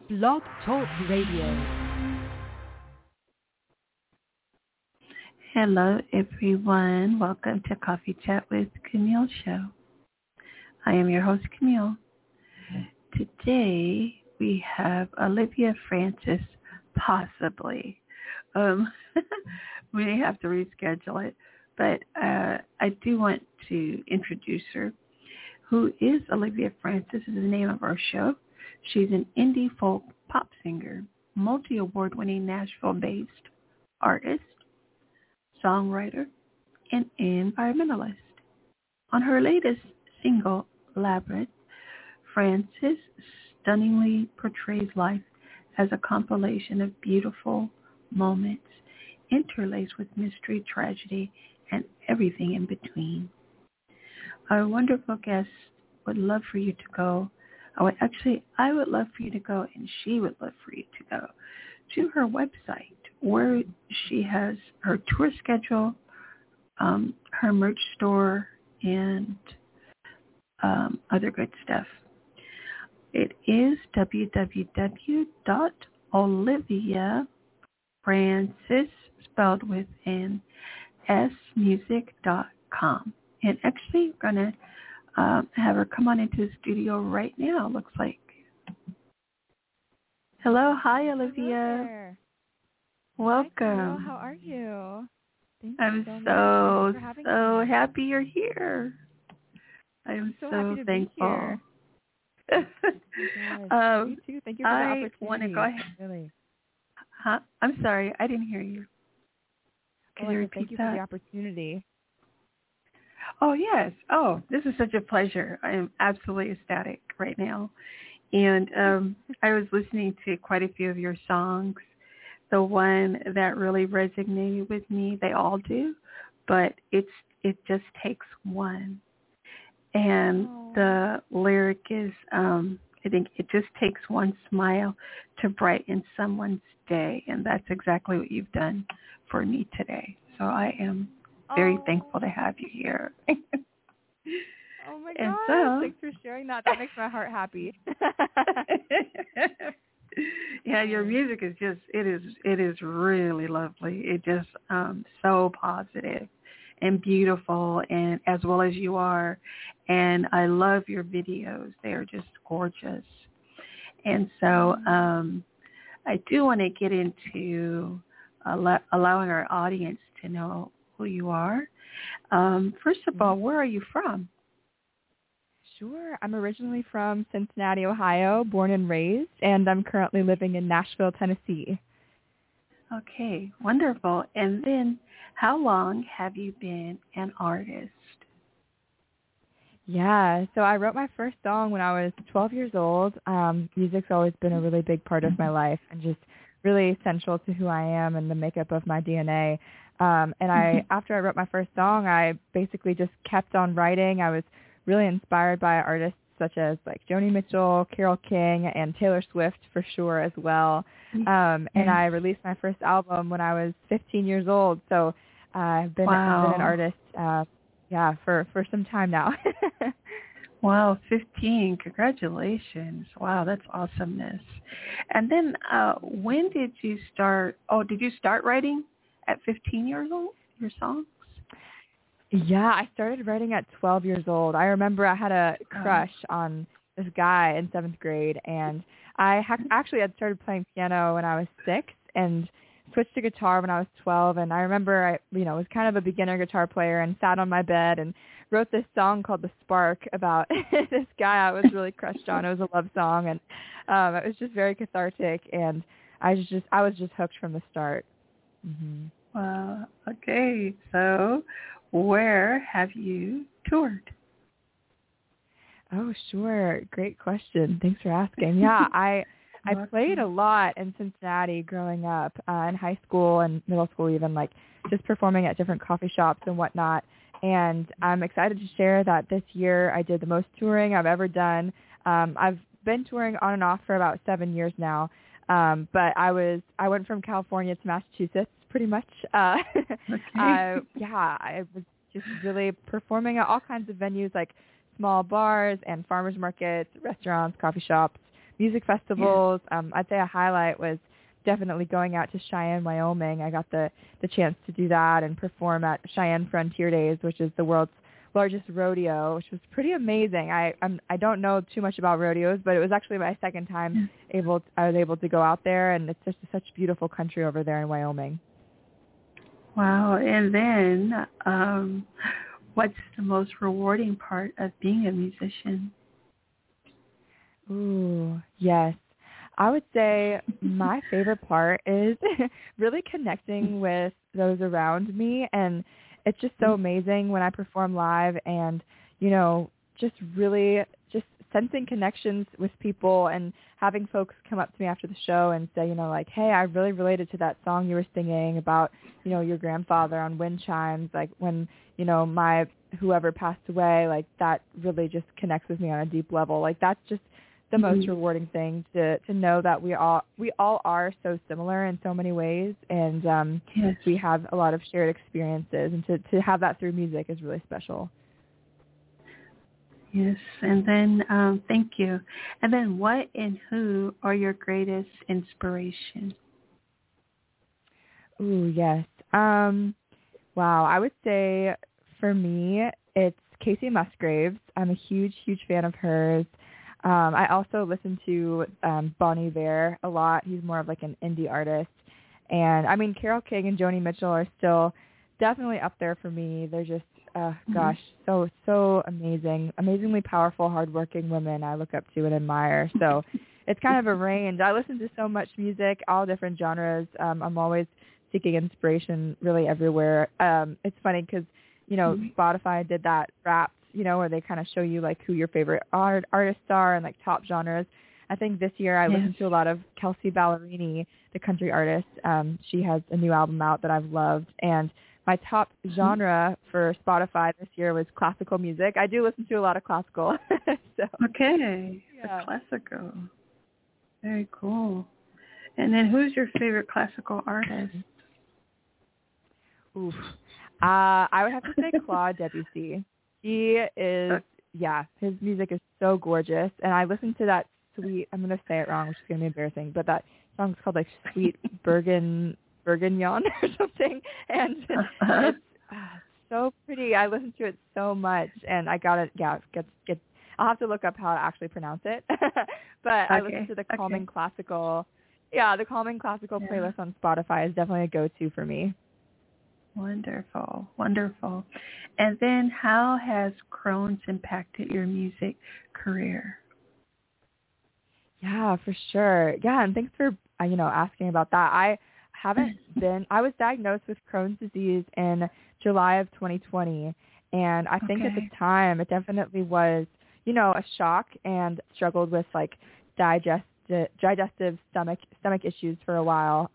Blog Talk Radio. Hello, everyone. Welcome to Coffee Chat with Camille Show. I am your host, Camille. Today, we have Olivia Francis, possibly. We may have to reschedule it, but I do want to introduce her. Who is Olivia Francis is the name of our show. She's an indie folk pop singer, multi-award-winning Nashville-based artist, songwriter, and environmentalist. On her latest single, Labyrinth, Francis stunningly portrays life as a compilation of beautiful moments interlaced with mystery, tragedy, and everything in between. Our wonderful guest would love for you to go. I would love for you to go, and she would love for you to go to her website where she has her tour schedule, her merch store, and other good stuff. It is www.oliviafrancis, spelled with an S, music.com. And actually, we're going to have her come on into the studio right now, looks like. Hello. Hi, Olivia. Welcome. Hi, how are you? I'm so happy you're here. I'm so happy to thankful. Be here. Me too. Thank you for the opportunity. I want to go ahead. Really. Huh? I'm sorry, I didn't hear you. Can you repeat thank you that? for the opportunity. Oh, yes. Oh, this is such a pleasure. I am absolutely ecstatic right now. And I was listening to quite a few of your songs. The one that really resonated with me, they all do, but it just takes one. And the lyric is, I think it just takes one smile to brighten someone's day. And that's exactly what you've done for me today. So I am very thankful to have you here. Oh my gosh, thanks for sharing that. That makes my heart happy. Yeah, your music is it is really lovely. It just so positive and beautiful, and as well as you are. And I love your videos. They are just gorgeous. And so I do want to get into allowing our audience to know who you are. First of all, where are you from? Sure. I'm originally from Cincinnati, Ohio, born and raised, and I'm currently living in Nashville, Tennessee. Okay, wonderful. And then how long have you been an artist? Yeah, so I wrote my first song when I was 12 years old. Music's always been a really big part of my life and just really essential to who I am and the makeup of my DNA. After I wrote my first song, I basically just kept on writing. I was really inspired by artists such as like Joni Mitchell, Carole King, and Taylor Swift for sure as well. And I released my first album when I was 15 years old. So I've been an artist, for some time now. Wow, 15. Congratulations. Wow, that's awesomeness. And then when did you start? Oh, did you start writing at 15 years old, your songs? Yeah, I started writing at 12 years old. I remember I had a crush on this guy in 7th grade, and I actually had started playing piano when I was 6 and switched to guitar when I was 12. And I remember I was kind of a beginner guitar player and sat on my bed and wrote this song called The Spark about this guy I was really crushed on. It was a love song, and it was just very cathartic, and I was just hooked from the start. Mm-hmm. Wow. Okay. So where have you toured? Oh, sure. Great question. Thanks for asking. Yeah, I played a lot in Cincinnati growing up, in high school and middle school even, like just performing at different coffee shops and whatnot. And I'm excited to share that this year I did the most touring I've ever done. I've been touring on and off for about 7 years now. But I went from California to Massachusetts pretty much. I was just really performing at all kinds of venues like small bars and farmers markets, restaurants, coffee shops, music festivals. I'd say a highlight was definitely going out to Cheyenne, Wyoming. I got the chance to do that and perform at Cheyenne Frontier Days, which is the world's largest rodeo, which was pretty amazing. I don't know too much about rodeos, but it was actually my second time I was able to go out there, and it's just such beautiful country over there in Wyoming. Wow. And then what's the most rewarding part of being a musician? Ooh, yes. I would say my favorite part is really connecting with those around me, and it's just so amazing when I perform live and, just really just sensing connections with people and having folks come up to me after the show and say, like, hey, I really related to that song you were singing about, your grandfather on wind chimes, like when, my whoever passed away, like that really just connects with me on a deep level. Like that's just the most rewarding thing to know that we all are so similar in so many ways, and we have a lot of shared experiences, and to have that through music is really special. Yes, and then thank you. And then what and who are your greatest inspiration? Ooh, yes. Wow, I would say for me it's Casey Musgraves. I'm a huge, huge fan of hers. I also listen to Bon Iver a lot. He's more of like an indie artist. And I mean, Carole King and Joni Mitchell are still definitely up there for me. They're just, so amazing, amazingly powerful, hardworking women I look up to and admire. So it's kind of a range. I listen to so much music, all different genres. I'm always seeking inspiration really everywhere. It's funny because, Spotify did that rap, where they kind of show you like who your favorite artists are and like top genres. I think this year I listened to a lot of Kelsea Ballerini, the country artist. She has a new album out that I've loved. And my top genre for Spotify this year was classical music. I do listen to a lot of classical. Okay. Yeah. Classical. Very cool. And then who's your favorite classical artist? Oof. I would have to say Claude Debussy. He is, his music is so gorgeous. And I listened to that I'm going to say it wrong, which is going to be embarrassing, but that song's called like Sweet Bourguignon or something. And it's so pretty. I listened to it so much, and I got to, I'll have to look up how to actually pronounce it. But I listened to the Calming Classical. Yeah, the Calming Classical playlist on Spotify is definitely a go-to for me. Wonderful, wonderful. And then how has Crohn's impacted your music career? Yeah, for sure. Yeah, and thanks for, asking about that. I was diagnosed with Crohn's disease in July of 2020, and I think at the time it definitely was, a shock, and struggled with like digestive stomach issues for a while.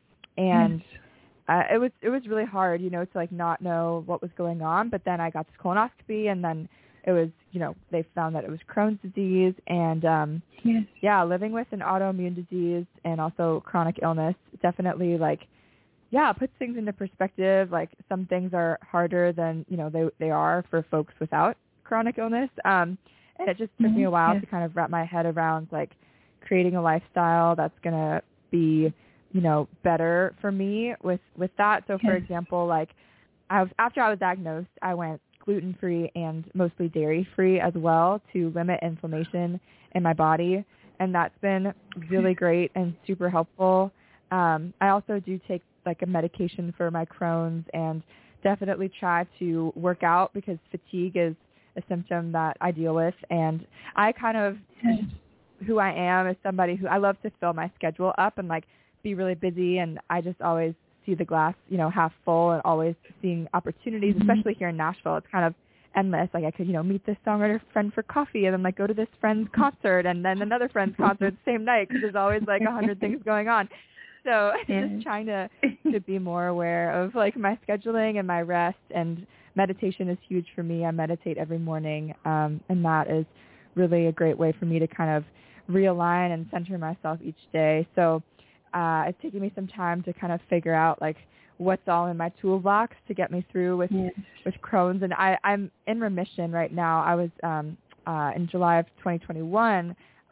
It was really hard, to like not know what was going on. But then I got this colonoscopy, and then it was, they found that it was Crohn's disease, and living with an autoimmune disease and also chronic illness definitely puts things into perspective. Like some things are harder than, they are for folks without chronic illness. And it just took me a while to kind of wrap my head around like creating a lifestyle that's going to be, better for me with that. So for example, after I was diagnosed, I went gluten-free and mostly dairy-free as well to limit inflammation in my body. And that's been really great and super helpful. I also do take like a medication for my Crohn's, and definitely try to work out because fatigue is a symptom that I deal with. And I kind of, who I am is somebody who I love to fill my schedule up and like be really busy. And I just always see the glass, half full, and always seeing opportunities, especially here in Nashville. It's kind of endless. Like I could, meet this songwriter friend for coffee, and then like go to this friend's concert, and then another friend's concert the same night, because there's always like 100 things going on. So just trying to be more aware of like my scheduling and my rest. And meditation is huge for me. I meditate every morning, and that is really a great way for me to kind of realign and center myself each day. So it's taken me some time to kind of figure out like what's all in my toolbox to get me through with Crohn's. And I'm in remission right now. I was in July of 2021,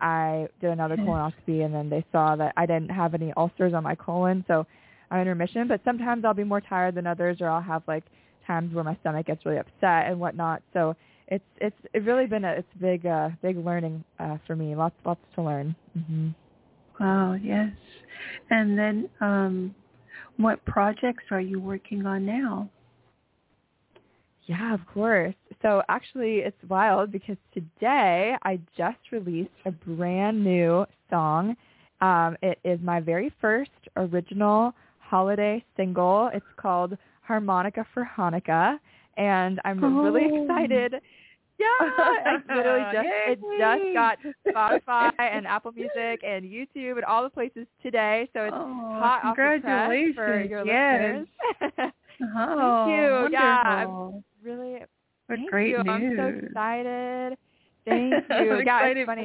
I did another colonoscopy, and then they saw that I didn't have any ulcers on my colon, so I'm in remission. But sometimes I'll be more tired than others, or I'll have like times where my stomach gets really upset and whatnot. So it's really been a big learning for me. Lots to learn. Mm-hmm. Wow, yes. And then what projects are you working on now? Yeah, of course. So actually it's wild because today I just released a brand new song. It is my very first original holiday single. It's called Harmonica for Hanukkah, and I'm really excited. Yeah, I literally just got to Spotify and Apple Music and YouTube and all the places today. So it's hot off the press for your listeners. Thank you. Wonderful. Yeah, I'm really. What Thank great you. news. I'm so excited. Thank you. Yeah, it's funny.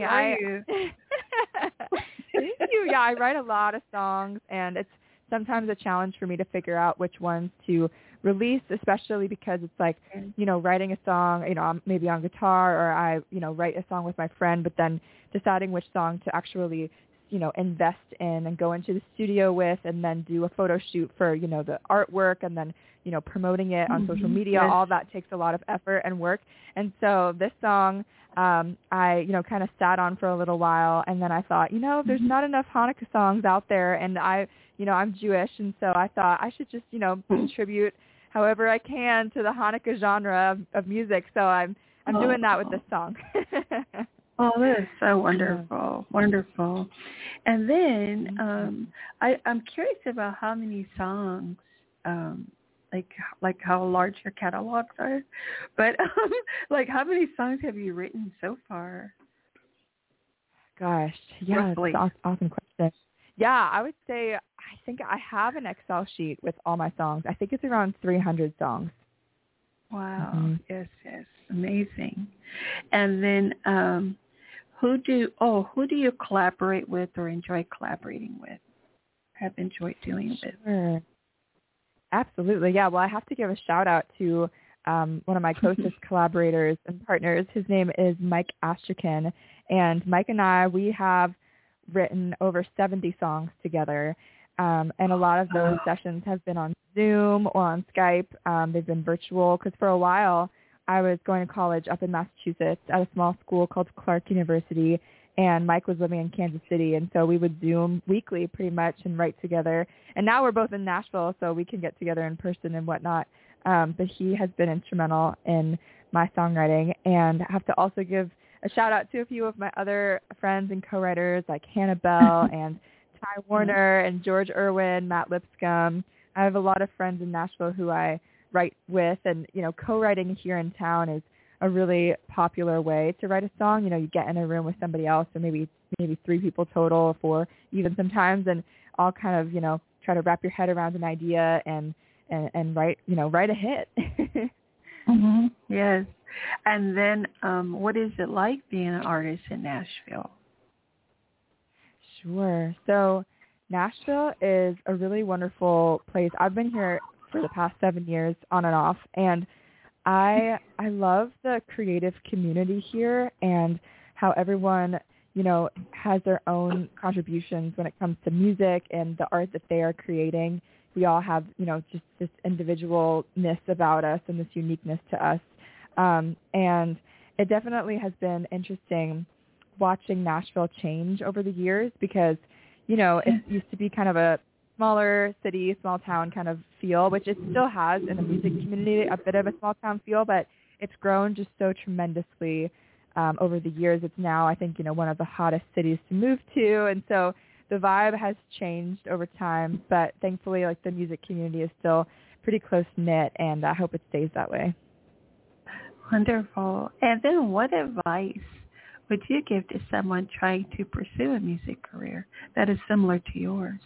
Thank you. Yeah, I write a lot of songs, and it's sometimes a challenge for me to figure out which ones to release, especially because it's like, writing a song, maybe on guitar, or I, write a song with my friend, but then deciding which song to actually, invest in and go into the studio with, and then do a photo shoot for, the artwork, and then, promoting it on social media. Yes. All that takes a lot of effort and work. And so this song, I, kind of sat on for a little while, and then I thought, there's not enough Hanukkah songs out there, and I'm Jewish, and so I thought I should just, contribute however I can to the Hanukkah genre of music. So I'm doing that with this song. Oh, that is so wonderful, wonderful. And then I'm curious about how many songs, like how large your catalogs are, but like how many songs have you written so far? Gosh, yeah, roughly. That's an awesome question. Yeah, I would say I think I have an Excel sheet with all my songs. I think it's around 300 songs. Wow. Mm-hmm. Yes, amazing. And then who do you collaborate with or enjoy collaborating with? Have enjoyed doing it with? Absolutely. Yeah. Well, I have to give a shout out to one of my closest collaborators and partners. His name is Mike Astrakan, and Mike and I, we have written over 70 songs together, and a lot of those sessions have been on Zoom or on Skype. They've been virtual because for a while I was going to college up in Massachusetts at a small school called Clark University, and Mike was living in Kansas City, and so we would Zoom weekly pretty much and write together. And now we're both in Nashville, so we can get together in person and whatnot. But he has been instrumental in my songwriting, and I have to also give a shout out to a few of my other friends and co-writers like Hannah Bell and Ty Warner and George Irwin, Matt Lipscomb. I have a lot of friends in Nashville who I write with, and co-writing here in town is a really popular way to write a song. You get in a room with somebody else, or maybe 3 people total, or 4 even sometimes, and all kind of try to wrap your head around an idea and write a hit. Mm-hmm. Yes. And then what is it like being an artist in Nashville? Sure. So Nashville is a really wonderful place. I've been here for the past 7 years on and off, and I love the creative community here and how everyone, has their own contributions when it comes to music and the art that they are creating. We all have, just this individualness about us and this uniqueness to us. And it definitely has been interesting watching Nashville change over the years because, it used to be kind of a smaller city, small town kind of feel, which it still has in the music community, a bit of a small town feel, but it's grown just so tremendously over the years. It's now, I think, one of the hottest cities to move to. And so the vibe has changed over time, but thankfully, the music community is still pretty close-knit, and I hope it stays that way. Wonderful. And then what advice would you give to someone trying to pursue a music career that is similar to yours?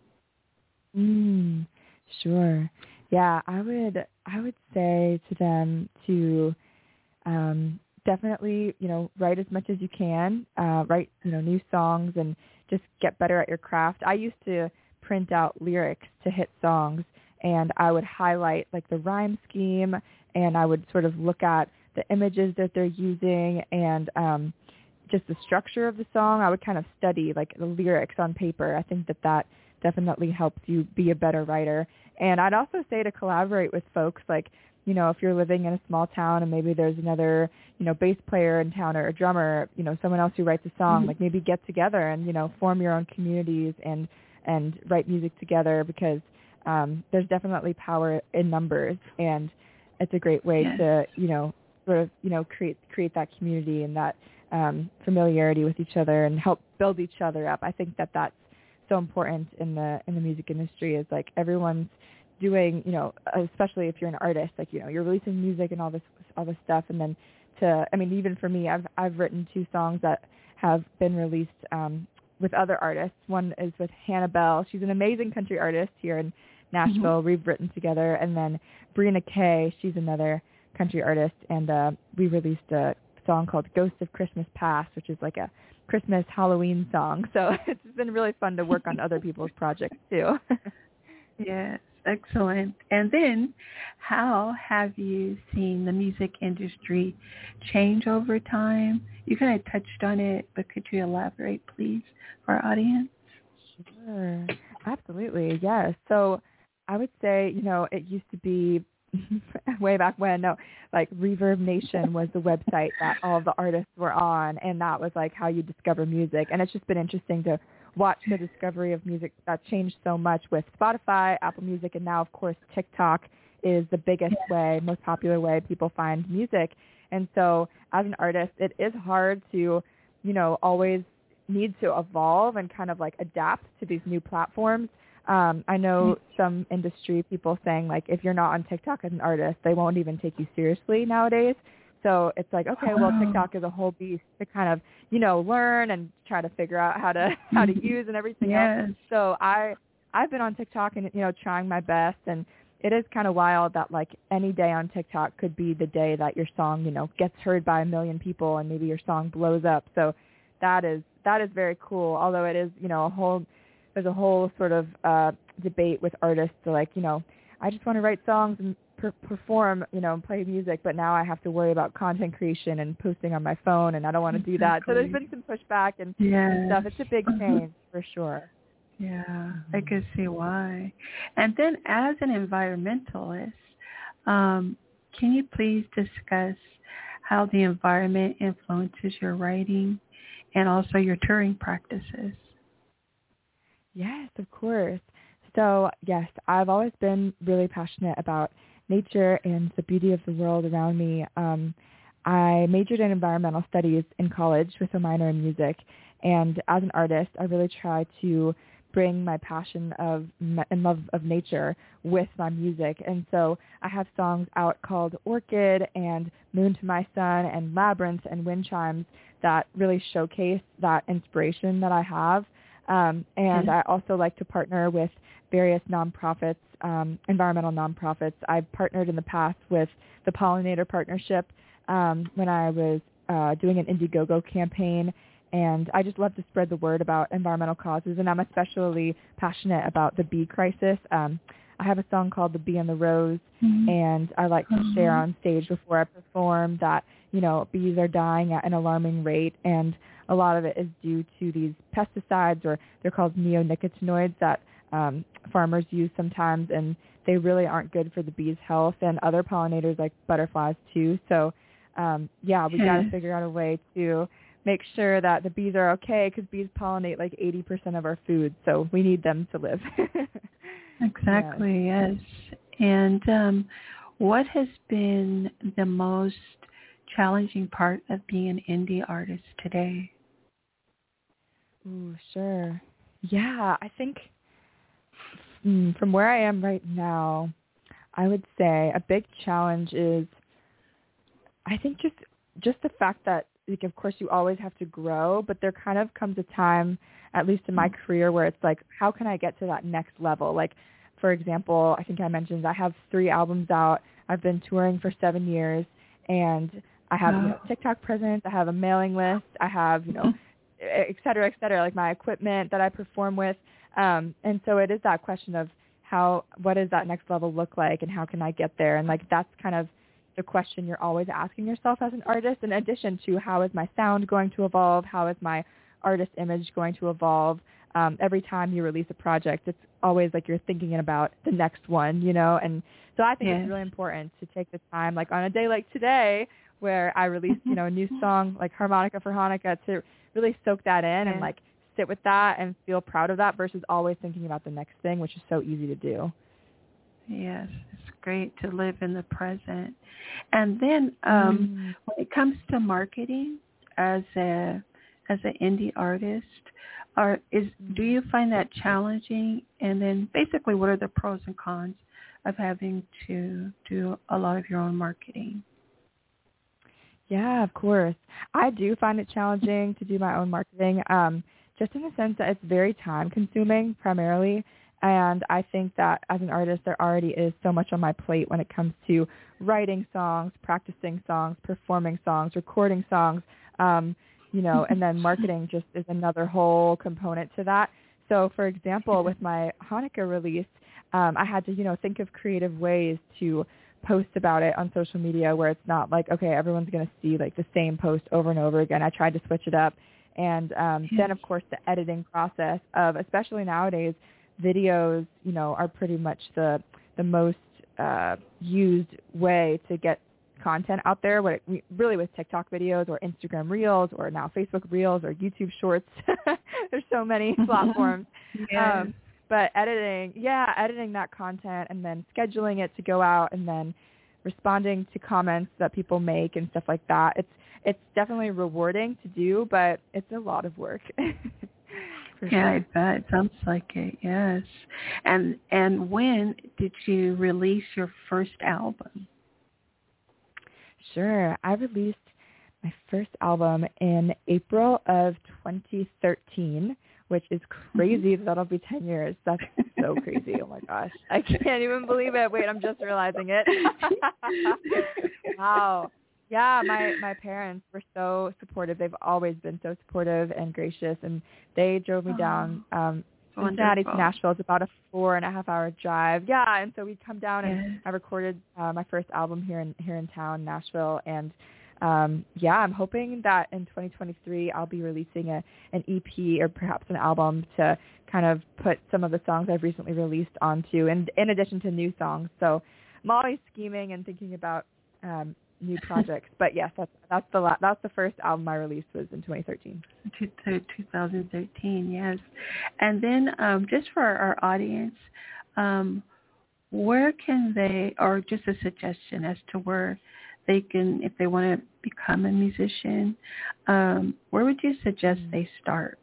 Sure. Yeah, I would say to them to definitely, write as much as you can, write, new songs and just get better at your craft. I used to print out lyrics to hit songs, and I would highlight the rhyme scheme, and I would sort of look at the images that they're using and just the structure of the song, I would kind of study like the lyrics on paper. I think that definitely helps you be a better writer. And I'd also say to collaborate with folks, like, you know, if you're living in a small town and maybe there's another, you know, bass player in town or a drummer, you know, someone else who writes a song, like maybe get together and, you know, form your own communities and write music together, because there's definitely power in numbers, and it's a great way to, you know, sort of, you know, create that community and that familiarity with each other and help build each other up. I think that that's so important in the music industry, is like everyone's doing, you know, especially if you're an artist, like, you know, you're releasing music and all this stuff, and then I mean, even for me, I've written 2 songs that have been released with other artists. One is with Hannah Bell. She's an amazing country artist here in Nashville. We've written together. And then Brina Kay, she's another country artist, and we released a song called Ghosts of Christmas Past, which is like a Christmas Halloween song. So it's been really fun to work on other people's projects too. Yes, excellent. And then how have you seen the music industry change over time? You kind of touched on it, but could you elaborate, please, for our audience? Sure. Absolutely, yes. So I would say, you know, it used to be way back when, like Reverb Nation was the website that all of the artists were on, and that was like how you discover music. And it's just been interesting to watch the discovery of music that changed so much with Spotify, Apple Music, and now, of course, TikTok is the biggest way, most popular way people find music. And so as an artist, it is hard to, you know, always need to evolve and kind of like adapt to these new platforms. I know some industry people saying, like, if you're not on TikTok as an artist, they won't even take you seriously nowadays. So it's like, okay, well, TikTok is a whole beast to kind of, you know, learn and try to figure out how to use and everything else. So I've been on TikTok and, you know, trying my best, and it is kind of wild that like any day on TikTok could be the day that your song, you know, gets heard by 1 million people and maybe your song blows up. So that is very cool. Although it is, you know, there's a whole sort of debate with artists to, like, you know, I just want to write songs and perform, you know, and play music, but now I have to worry about content creation and posting on my phone, and I don't want to do that. So there's been some pushback and stuff. It's a big change for sure. Yeah, I can see why. And then as an environmentalist, can you please discuss how the environment influences your writing and also your touring practices? Yes, of course. So, yes, I've always been really passionate about nature and the beauty of the world around me. I majored in environmental studies in college with a minor in music. And as an artist, I really try to bring my passion and love of nature with my music. And so I have songs out called Orchid and Moon to My Sun and Labyrinth and Wind Chimes that really showcase that inspiration that I have. And I also like to partner with various nonprofits, environmental nonprofits. I've partnered in the past with the Pollinator Partnership when I was doing an Indiegogo campaign. And I just love to spread the word about environmental causes. And I'm especially passionate about the bee crisis. I have a song called The Bee and the Rose, and I like to share on stage before I perform that, you know, bees are dying at an alarming rate, and a lot of it is due to these pesticides, or they're called neonicotinoids, that farmers use sometimes, and they really aren't good for the bees' health and other pollinators like butterflies too. So, we got to figure out a way to make sure that the bees are okay, because bees pollinate like 80% of our food, so we need them to live. Exactly, yes. And what has been the most challenging part of being an indie artist today? Ooh, sure. Yeah, I think from where I am right now, I would say a big challenge is, I think just the fact that, like, of course you always have to grow, but there kind of comes a time, at least in my career, where it's like, how can I get to that next level? Like, for example, I think I mentioned I have 3 albums out. I've been touring for 7 years, and I have, you know, TikTok presence. I have a mailing list. I have, you know, et cetera, like my equipment that I perform with. And so it is that question of what does that next level look like, and how can I get there? And like, that's kind of, a question you're always asking yourself as an artist, in addition to how is my sound going to evolve, how is my artist image going to evolve. Every time you release a project, it's always like you're thinking about the next one, you know. And so I think it's really important to take the time, like on a day like today, where I released, you know, a new song like Harmonica for Hanukkah, to really soak that in and like sit with that and feel proud of that versus always thinking about the next thing, which is so easy to do. Yes, it's great to live in the present. And then when it comes to marketing as an indie artist, do you find that challenging? And then basically, what are the pros and cons of having to do a lot of your own marketing? Yeah, of course. I do find it challenging to do my own marketing, just in the sense that it's very time consuming primarily. And I think that as an artist, there already is so much on my plate when it comes to writing songs, practicing songs, performing songs, recording songs, you know, and then marketing just is another whole component to that. So, for example, with my Hanukkah release, I had to, you know, think of creative ways to post about it on social media where it's not like, okay, everyone's going to see like the same post over and over again. I tried to switch it up. And then, of course, the editing process of, especially nowadays, videos, you know, are pretty much the most used way to get content out there. Really with TikTok videos or Instagram Reels or now Facebook Reels or YouTube Shorts. There's so many platforms. Yes. But editing that content and then scheduling it to go out and then responding to comments that people make and stuff like that. It's definitely rewarding to do, but it's a lot of work. Yeah, I bet. It sounds like it, yes. And when did you release your first album? Sure. I released my first album in April of 2013, which is crazy. That'll be 10 years. That's so crazy. Oh, my gosh. I can't even believe it. Wait, I'm just realizing it. Wow. Yeah, my parents were so supportive. They've always been so supportive and gracious, and they drove me down Cincinnati to Nashville. It's about a 4.5-hour drive. Yeah, and so we'd come down and I recorded my first album here in town, Nashville, and I'm hoping that in 2023 I'll be releasing an EP or perhaps an album to kind of put some of the songs I've recently released onto, and in addition to new songs. So I'm always scheming and thinking about new projects. But yes, that's the first album I released was in 2013. 2013, yes. And then just for our audience, where can they, or just a suggestion as to where they can, if they want to become a musician, where would you suggest they start?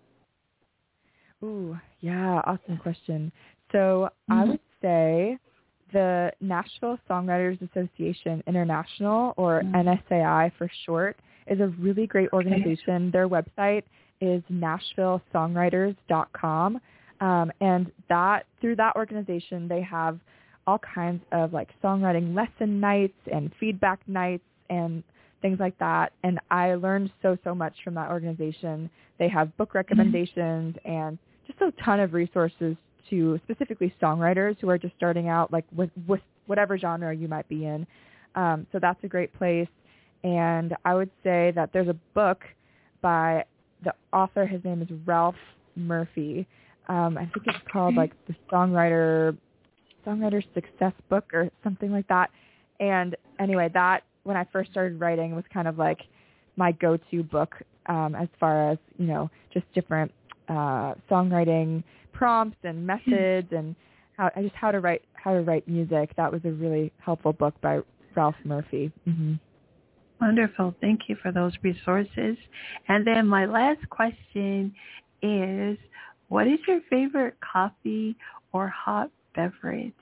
Ooh, yeah, awesome question. So I would say the Nashville Songwriters Association International, or NSAI for short, is a really great organization. Their website is NashvilleSongwriters.com, and through that organization, they have all kinds of like songwriting lesson nights and feedback nights and things like that. And I learned so much from that organization. They have book recommendations and just a ton of resources to specifically songwriters who are just starting out, like with whatever genre you might be in. So that's a great place. And I would say that there's a book by the author. His name is Ralph Murphy. I think it's called like the Songwriter Success Book or something like that. And anyway, that when I first started writing was kind of like my go-to book as far as, you know, just different songwriting prompts and methods and how to write music. That was a really helpful book by Ralph Murphy. Mm-hmm. Wonderful. Thank you for those resources. And then my last question is, what is your favorite coffee or hot beverage?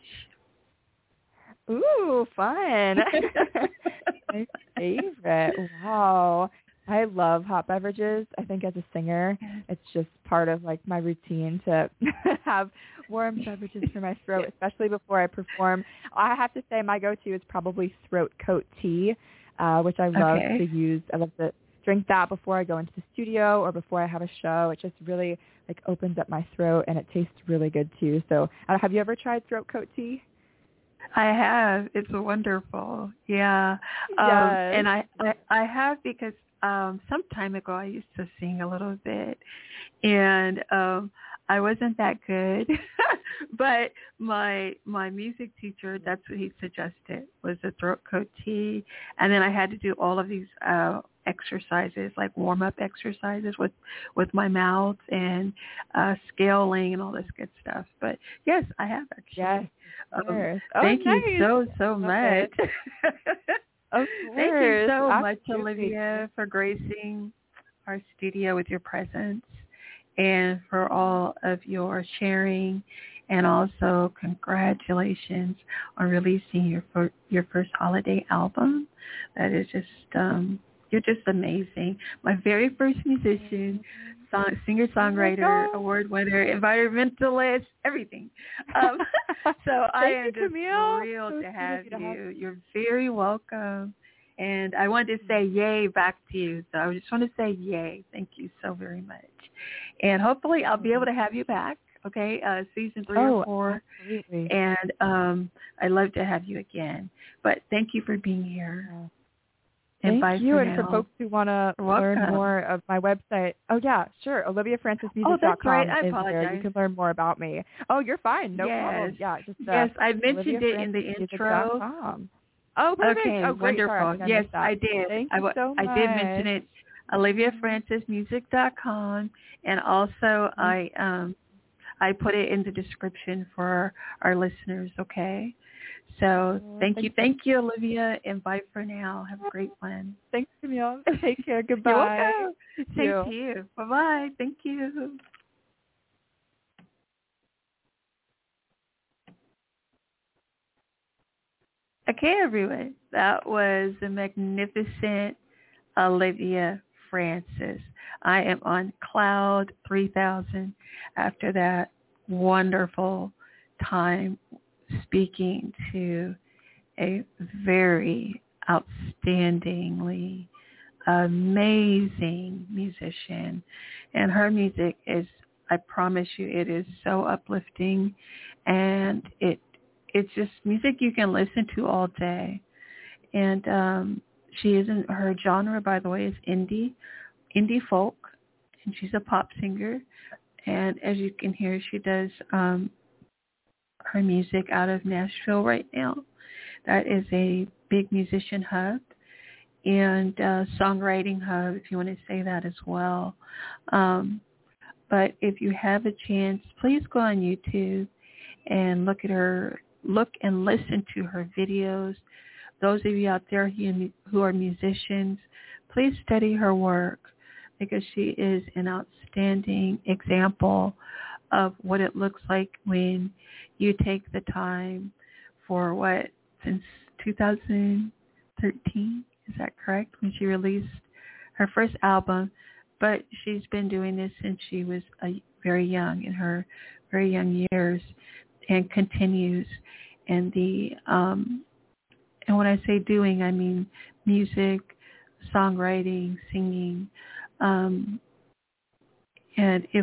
Ooh, fun. My favorite. Wow. I love hot beverages. I think as a singer, it's just part of like my routine to have warm beverages for my throat, especially before I perform. I have to say my go-to is probably throat coat tea, which I love to use. I love to drink that before I go into the studio or before I have a show. It just really like opens up my throat and it tastes really good too. So have you ever tried throat coat tea? I have. It's wonderful. Yeah. Yes. And I have because some time ago I used to sing a little bit, and I wasn't that good. But my music teacher, that's what he suggested, was the throat coat tea. And then I had to do all of these exercises, like warm-up exercises with my mouth and scaling and all this good stuff. But yes, I have actually. Yes. Thank nice. you so much. Of Thank you course. so much, Absolutely. Olivia, for gracing our studio with your presence and for all of your sharing, and also congratulations on releasing your first holiday album. That is just you're just amazing. My very first musician, singer-songwriter, award winner, environmentalist, everything. So I am just thrilled to have you. You're very welcome. And I wanted to say yay back to you. So I just want to say yay. Thank you so very much. And hopefully I'll be able to have you back, okay, season 3 or 4. Absolutely. And I'd love to have you again. But thank you for being here. Yeah. And Thank you. And for now. folks who want to learn more of my website, yeah, OliviaFrancisMusic.com Oh, that's right. I is apologize. where you can learn more about me. Oh, you're fine. No problem. Yeah, just yes, I mentioned it in the intro. Oh, perfect. Okay, oh, great. wonderful. Sorry, Yes, I did. Thank you so much. I did mention it. OliviaFrancisMusic.com, and also I put it in the description for our listeners. Okay. So thank you, Olivia, and bye for now. Have a great one. Thanks, Camille. Take care. Goodbye. You're welcome. Same to you. Bye-bye. Thank you. Okay, everyone. That was the magnificent Olivia Francis. I am on cloud 3000 after that wonderful time speaking to a very outstandingly amazing musician. And her music is, I promise you, it is so uplifting, and it's just music you can listen to all day. And she isn't, her genre, by the way, is indie folk, and she's a pop singer. And as you can hear, she does her music out of Nashville right now. That is a big musician hub and songwriting hub, if you want to say that as well. But if you have a chance, please go on YouTube and look and listen to her videos. Those of you out there who are musicians, please study her work, because she is an outstanding example of what it looks like when you take the time for since 2013, is that correct, when she released her first album? But she's been doing this since she was very young, in her very young years, and continues. And and when I say doing, I mean music, songwriting, singing. And if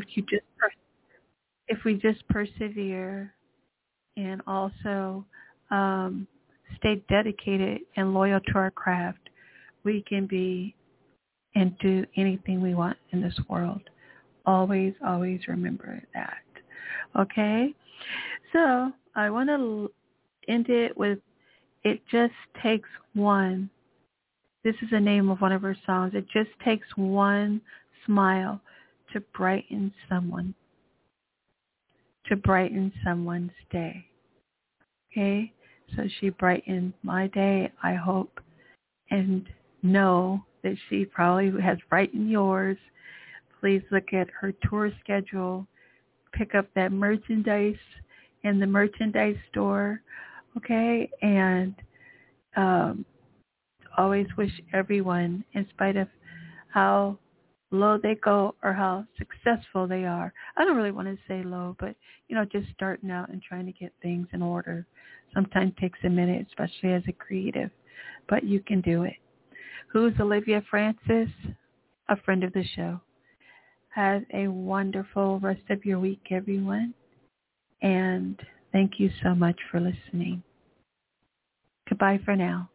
we just persevere and also stay dedicated and loyal to our craft, we can be and do anything we want in this world. Always, always remember that. Okay? So I want to end it with It Just Takes One. This is the name of one of her songs. It just takes one smile to brighten someone's day. Okay? So she brightened my day, I hope, and know that she probably has brightened yours. Please look at her tour schedule. Pick up that merchandise in the merchandise store. Okay? And always wish everyone, in spite of how low they go or how successful they are. I don't really want to say low, but, just starting out and trying to get things in order sometimes takes a minute, especially as a creative, but you can do it. Who's Olivia Francis? A friend of the show. Have a wonderful rest of your week, everyone. And thank you so much for listening. Goodbye for now.